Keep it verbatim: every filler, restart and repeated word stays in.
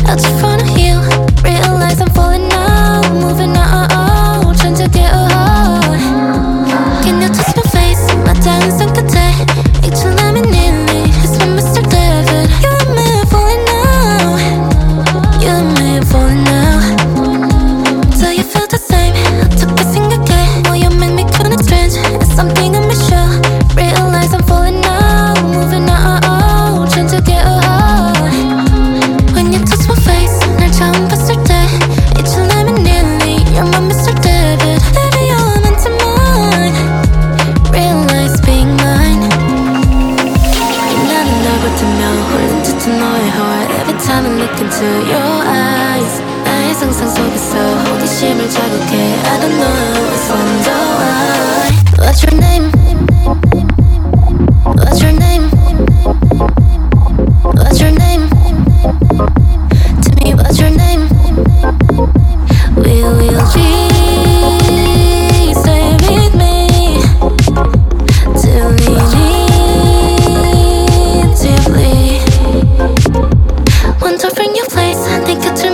out in front of you. Realize I'm falling now, moving out, trying to get a hold. Can you touch my face? My dance and 끝에 이틀 nearly. It's my Mister David. You and me are falling now. You and me are falling now. Do you feel the same? 어떻게 생각해? Well, you make me kinda strange. It's something I'm sure. Realize I'm falling now, moving out, trying to get a hold. When you touch my face, 날 처음 봤을 때 이틀 nearly. You're my Mister David. Baby, you're meant to mine. Realize being mine. 나는 널 볼 때면 홀린 듯한 너의 heart. Every time I look into your eyes, 나의 상상 속에서 호기심을 자극해. I don't know, it's wonder why. What's your name? What's your name? What's your name? To me, what's your name? We will be, stay with me till we need deeply. Want to bring you place, think it to